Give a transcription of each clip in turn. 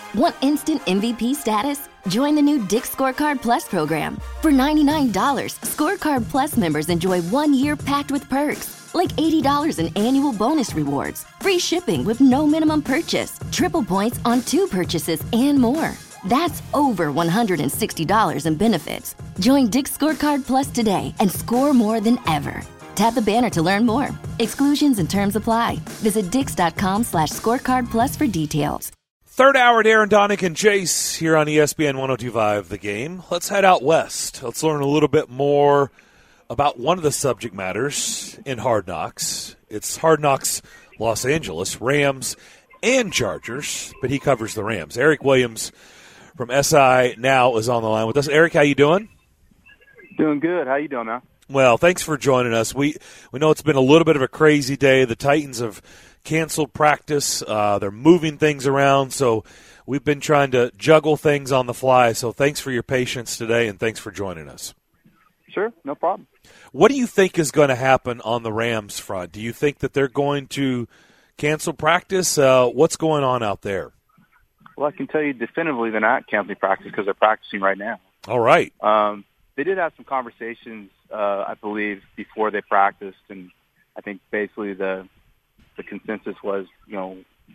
Want instant MVP status? Join the new Dick's Scorecard Plus program. For $99, Scorecard Plus members enjoy 1 year packed with perks, like $80 in annual bonus rewards, free shipping with no minimum purchase, triple points on 2 purchases, and more. That's over $160 in benefits. Join Dick's Scorecard Plus today and score more than ever. Tap the banner to learn more. Exclusions and terms apply. Visit dix.com/scorecard plus for details. Third hour, Darren Donick and Chase here on ESPN 102.5 The Game. Let's head out west. Let's learn a little bit more about one of the subject matters in Hard Knocks. It's Hard Knocks Los Angeles, Rams and Chargers, but he covers the Rams. Eric Williams from SI Now is on the line with us. Eric, how you doing? Doing good. How you doing, man? Well, thanks for joining us. We know it's been a little bit of a crazy day. The Titans have canceled practice. They're moving things around, so we've been trying to juggle things on the fly. So thanks for your patience today, and thanks for joining us. Sure, no problem. What do you think is going to happen on the Rams front? Do you think that they're going to cancel practice? What's going on out there? Well, I can tell you definitively they're not canceling practice because they're practicing right now. All right. They did have some conversations, I believe, before they practiced, and I think basically the consensus was, you know,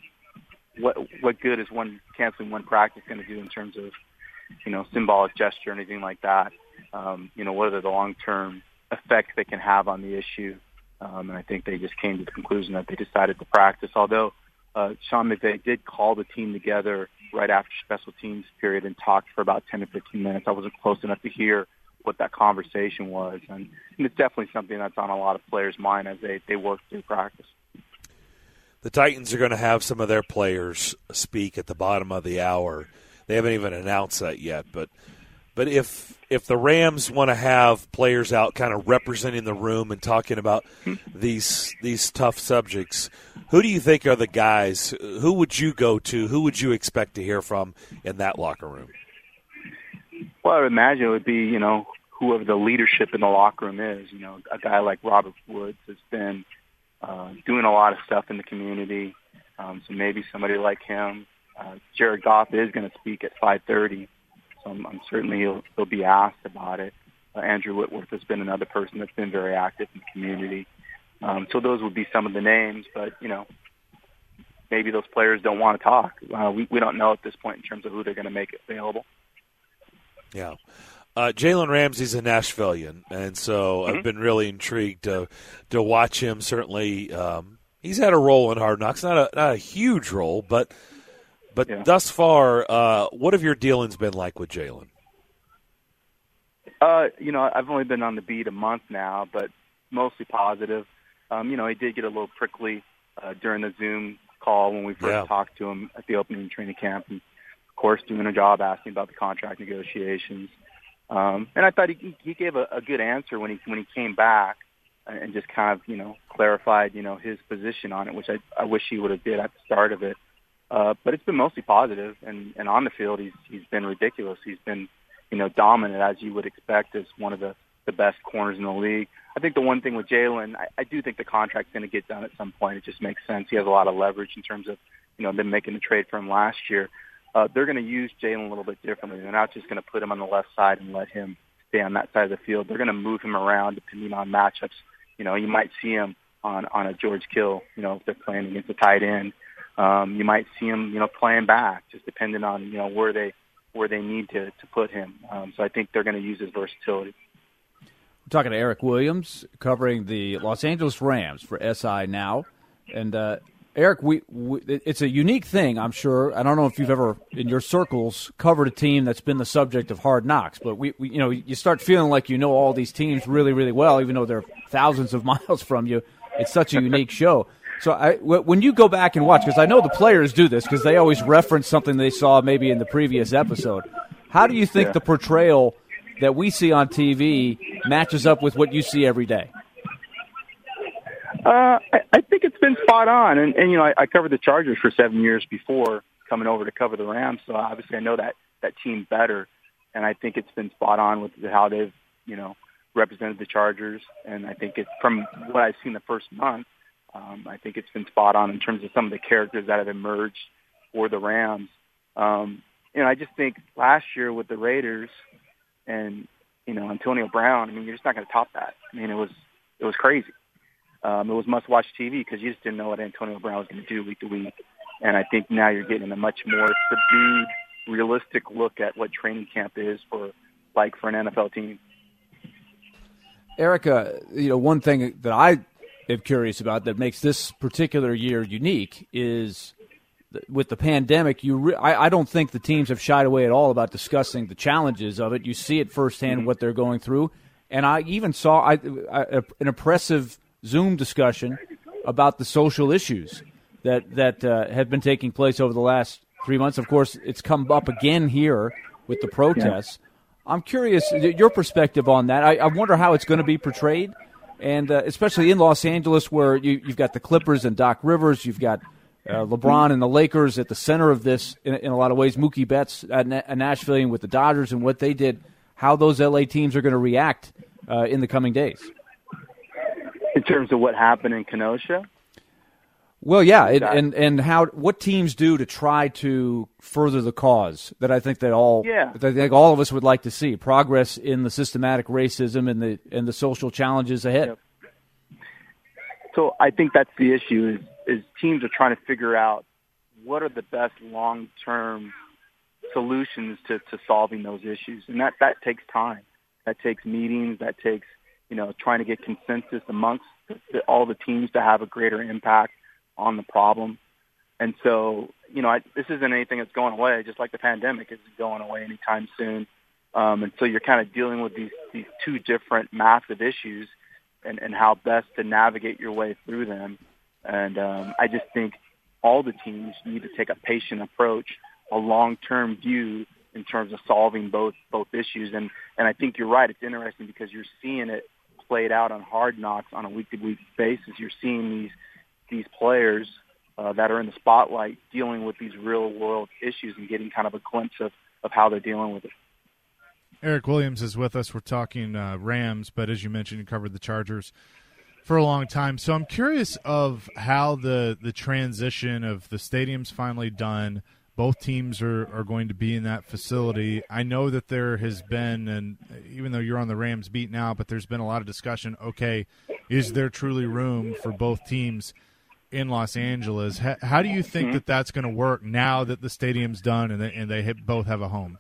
what good is canceling one practice going to do in terms of, you know, symbolic gesture or anything like that? You know, what are the long-term effects they can have on the issue? And I think they just came to the conclusion that they decided to practice, although Sean McVay did call the team together right after special teams period and talked for about 10 to 15 minutes. I wasn't close enough to hear what that conversation was. And it's definitely something that's on a lot of players' mind as they work through practice. The Titans are going to have some of their players speak at the bottom of the hour. They haven't even announced that yet. But if the Rams want to have players out kind of representing the room and talking about these tough subjects, who do you think are the guys? Who would you go to? Who would you expect to hear from in that locker room? Well, I would imagine it would be, you know, whoever the leadership in the locker room is. You know, a guy like Robert Woods has been doing a lot of stuff in the community, so maybe somebody like him. Jared Goff is going to speak at 5:30, so I'm certainly he'll be asked about it. Andrew Whitworth has been another person that's been very active in the community. So those would be some of the names, but, you know, maybe those players don't want to talk. We don't know at this point in terms of who they're going to make available. Yeah. Jalen Ramsey's a Nashvilleian, and so I've been really intrigued to watch him. Certainly, he's had a role in Hard Knocks, not a huge role, but yeah. Thus far, what have your dealings been like with Jalen? You know, I've only been on the beat a month now, but mostly positive. You know, he did get a little prickly during the Zoom call when we first talked to him at the opening training camp, and of course, doing a job asking about the contract negotiations. And I thought he gave a good answer when he came back and just kind of, you know, clarified, you know, his position on it, which I wish he would have did at the start of it. But it's been mostly positive, and on the field he's been ridiculous. He's been, you know, dominant as you would expect as one of the best corners in the league. I think the one thing with Jalen, I do think the contract's going to get done at some point. It just makes sense. He has a lot of leverage in terms of, you know, them making the trade for him last year. They're going to use Jalen a little bit differently. They're not just going to put him on the left side and let him stay on that side of the field. They're going to move him around depending on matchups. You know, you might see him on a George Kittle, you know, if they're playing against a tight end. You might see him, you know, playing back, just depending on, you know, where they need to put him. So I think they're going to use his versatility. We're talking to Eric Williams, covering the Los Angeles Rams for SI Now. And, Eric, it's a unique thing, I'm sure. I don't know if you've ever, in your circles, covered a team that's been the subject of Hard Knocks, but we you know, you start feeling like you know all these teams really, really well, even though they're thousands of miles from you. It's such a unique show. So when you go back and watch, because I know the players do this because they always reference something they saw maybe in the previous episode, how do you think the portrayal that we see on TV matches up with what you see every day? I think it's been spot on. And you know, I covered the Chargers for 7 years before coming over to cover the Rams, so obviously I know that team better. And I think it's been spot on with how they've, you know, represented the Chargers. And I think it's, from what I've seen the first month, I think it's been spot on in terms of some of the characters that have emerged for the Rams. I just think last year with the Raiders and, Antonio Brown, I mean, you're just not going to top that. I mean, it was crazy. It was must-watch TV because you just didn't know what Antonio Brown was going to do week to week. And I think now you're getting a much more subdued, realistic look at what training camp is for an NFL team. Erica, one thing that I am curious about that makes this particular year unique is with the pandemic, I don't think the teams have shied away at all about discussing the challenges of it. You see it firsthand what they're going through. And I even saw an impressive Zoom discussion about the social issues that have been taking place over the last 3 months. Of course, it's come up again here with the protests. Yeah. I'm curious, your perspective on that. I wonder how it's going to be portrayed, and especially in Los Angeles where you've got the Clippers and Doc Rivers, you've got LeBron and the Lakers at the center of this in a lot of ways. Mookie Betts at Nashville with the Dodgers and what they did, how those L.A. teams are going to react in the coming days. In terms of what happened in Kenosha? Well, yeah, and what teams do to try to further the cause that I think that all of us would like to see progress in the systematic racism and the social challenges ahead. Yep. So I think that's the issue is teams are trying to figure out what are the best long-term solutions to solving those issues, and that takes time. That takes meetings. That takes trying to get consensus amongst all the teams to have a greater impact on the problem. And so, this isn't anything that's going away, just like the pandemic isn't going away anytime soon. And so you're kind of dealing with these two different massive issues and how best to navigate your way through them. And I just think all the teams need to take a patient approach, a long-term view in terms of solving both issues. And I think you're right. It's interesting because you're seeing it played out on Hard Knocks on a week-to-week basis. You're seeing these players that are in the spotlight dealing with these real-world issues and getting kind of a glimpse of how they're dealing with it. Eric Williams is with us. We're talking Rams, but as you mentioned, you covered the Chargers for a long time. So I'm curious of how the transition of the stadium's finally done. Both teams are going to be in that facility. I know that there has been, and even though you're on the Rams beat now, but there's been a lot of discussion, okay, is there truly room for both teams in Los Angeles? How do you think that that's going to work now that the stadium's done and they both have a home?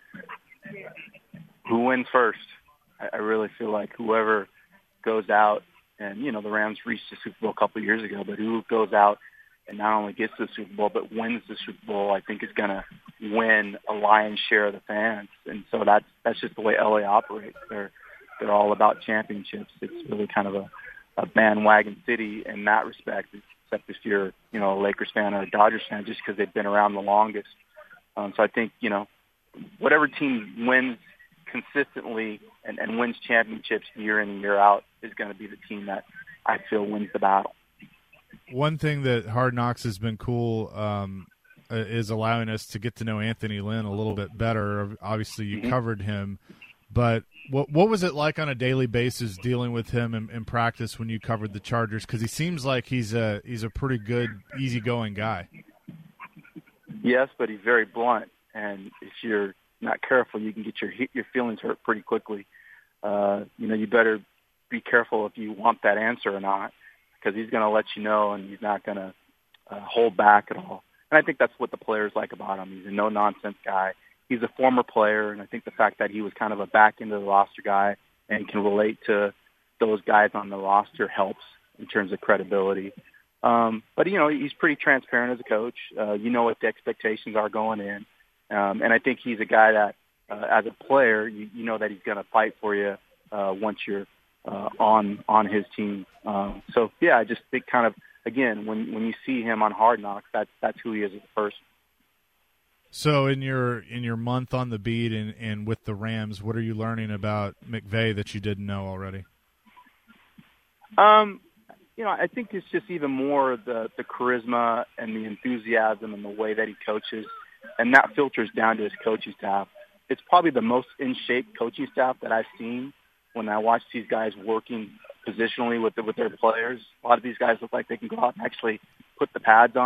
Who wins first? I really feel like whoever goes out, and, the Rams reached the Super Bowl a couple of years ago, but who goes out and not only gets the Super Bowl but wins the Super Bowl, I think is going to win a lion's share of the fans. And so that's just the way LA operates. They're all about championships. It's really kind of a bandwagon city in that respect, except if you're a Lakers fan or a Dodgers fan, just because they've been around the longest. So I think whatever team wins consistently and wins championships year in and year out is going to be the team that I feel wins the battle. One thing that Hard Knocks has been cool is allowing us to get to know Anthony Lynn a little bit better. Obviously, you covered him, but what was it like on a daily basis dealing with him in practice when you covered the Chargers? Because he seems like he's a pretty good, easygoing guy. Yes, but he's very blunt, and if you're not careful, you can get your feelings hurt pretty quickly. You better be careful if you want that answer or not, because he's going to let you know, and he's not going to hold back at all. And I think that's what the players like about him. He's a no-nonsense guy. He's a former player, and I think the fact that he was kind of a back-into-the-roster guy and can relate to those guys on the roster helps in terms of credibility. But, he's pretty transparent as a coach. What the expectations are going in. And I think he's a guy that, as a player, you know that he's going to fight for you once you're on his team. I just think kind of, again, when you see him on Hard Knocks, that's who he is as a person. So in your month on the beat and with the Rams, what are you learning about McVay that you didn't know already? I think it's just even more the charisma and the enthusiasm and the way that he coaches, and that filters down to his coaching staff. It's probably the most in-shape coaching staff that I've seen when I watch these guys working positionally with their players. A lot of these guys look like they can go out and actually put the pads on.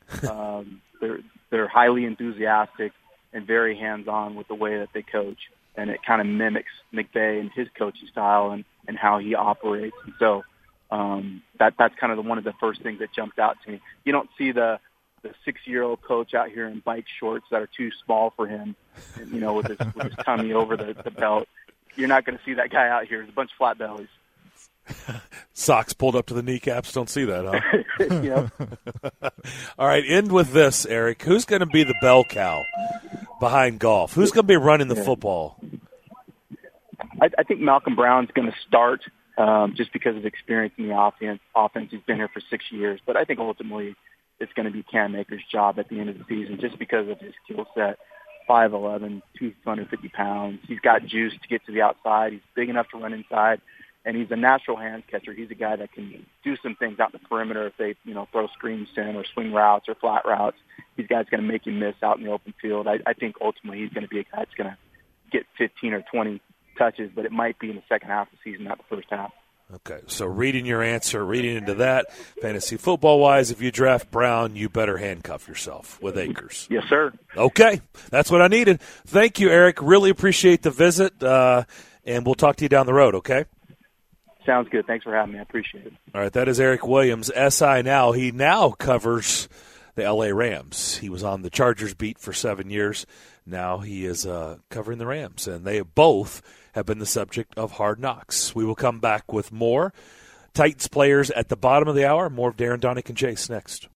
They're highly enthusiastic and very hands-on with the way that they coach, and it kind of mimics McVay and his coaching style and how he operates. And so that's kind of one of the first things that jumped out to me. You don't see the 6-year-old coach out here in bike shorts that are too small for him, with his tummy over the belt. You're not going to see that guy out here. There's a bunch of flat bellies. Socks pulled up to the kneecaps. Don't see that, huh? Yep. All right, end with this, Eric. Who's going to be the bell cow behind Goff? Who's going to be running the football? I think Malcolm Brown's going to start just because of experience in the offense. He's been here for 6 years. But I think ultimately it's going to be Cam Akers' job at the end of the season just because of his skill set. 5'11", 250 pounds. He's got juice to get to the outside. He's big enough to run inside. And he's a natural hands catcher. He's a guy that can do some things out in the perimeter if they, throw screens in or swing routes or flat routes. He's a guy that's going to make you miss out in the open field. I think ultimately he's going to be a guy that's going to get 15 or 20 touches, but it might be in the second half of the season, not the first half. Okay, so reading your answer, reading into that, fantasy football-wise, if you draft Brown, you better handcuff yourself with Akers. Yes, sir. Okay, that's what I needed. Thank you, Eric. Really appreciate the visit, and we'll talk to you down the road, okay? Sounds good. Thanks for having me. I appreciate it. All right, that is Eric Williams, SI Now. He now covers the L.A. Rams. He was on the Chargers beat for 7 years. Now he is covering the Rams, and they both have been the subject of Hard Knocks. We will come back with more Titans players at the bottom of the hour. More of Darren, Donick, and Jace next.